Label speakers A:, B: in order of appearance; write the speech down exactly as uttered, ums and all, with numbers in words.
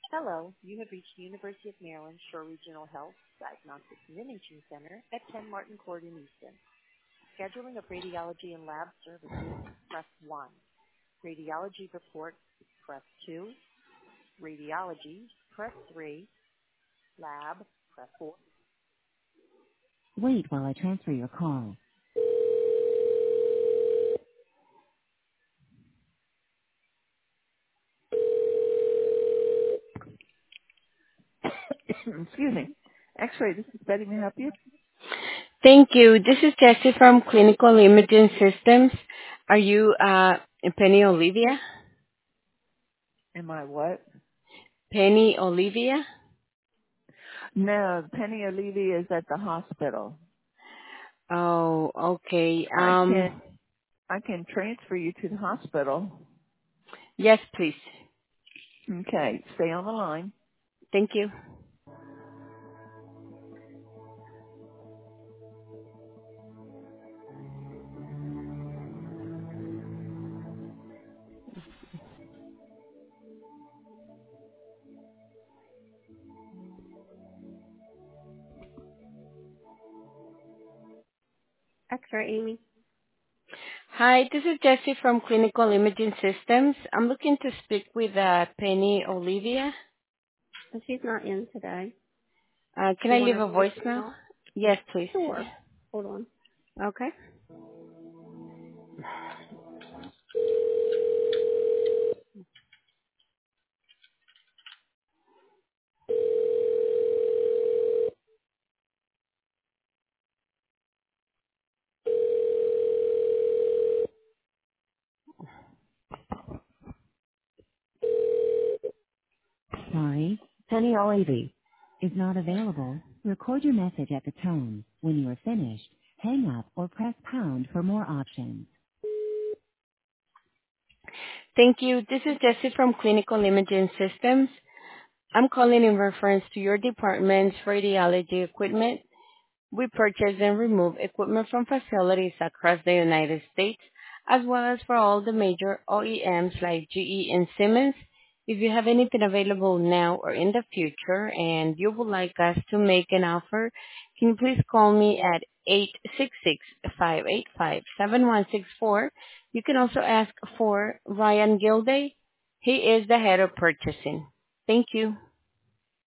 A: Hello, you have reached the University of Maryland Shore Regional Health Diagnostics and Imaging Center at ten Martin Court in Easton. Scheduling of radiology and lab services, press one. Radiology report, press two. Radiology, press three. Lab, press four. Wait while I transfer your call. Excuse me. X-ray, this is Betty. May I help you?
B: Thank you. This is Jessie from Clinical Imaging Systems. Are you uh, Penny Olivia?
A: Am I what?
B: Penny Olivia?
A: No, Penny Olivia is at the hospital.
B: Oh, okay.
A: I can
B: Um,
A: I can transfer you to the hospital.
B: yes, please.
A: Okay, stay on the line.
B: Thank you.
A: X-ray, Amy.
B: Hi, this is Jessie from Clinical Imaging Systems. I'm looking to speak with uh, Penny Olivia.
A: But she's not in today.
B: Uh, can
A: Do
B: I
A: you want
B: leave
A: her
B: a voicemail?
A: voicemail?
B: Yes, please.
A: Sure. Hold on.
B: Okay.
A: Sorry, Penny Olivia is not available. Record your message at the tone. When you are finished, hang up or press pound for more options.
B: Thank you. This is Jessie from Clinical Imaging Systems. I'm calling in reference to your department's radiology equipment. We purchase and remove equipment from facilities across the United States, as well as for all the major O E Ms like G E and Siemens. If you have anything available now or in the future and you would like us to make an offer, can you please call me at eight six six, five eight five, seven one six four. You can also ask for Ryan Gilday. He is the head of purchasing. Thank you.